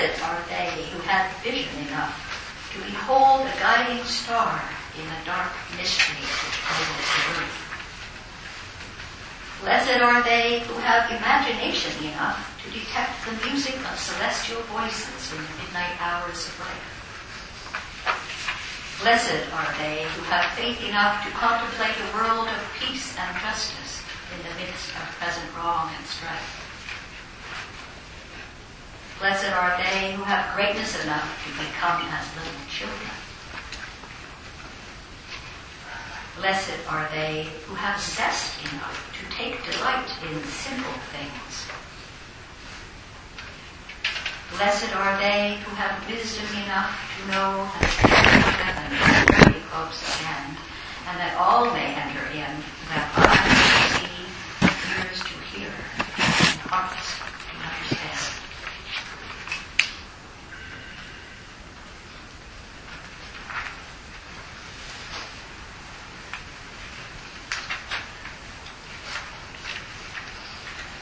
Blessed are they who have vision enough to behold a guiding star in the dark mystery which covers the earth. Blessed are they who have imagination enough to detect the music of celestial voices in the midnight hours of life. Blessed are they who have faith enough to contemplate a world of peace and justice in the midst of present wrong and strife. Blessed are they who have greatness enough to become as little children. Blessed are they who have zest enough to take delight in simple things. Blessed are they who have wisdom enough to know that heaven is very close at hand, and that all may enter in, that eyes to see, ears to hear, and hearts to understand.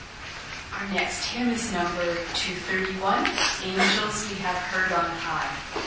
Our next hymn is number 231, Angels We Have Heard on High.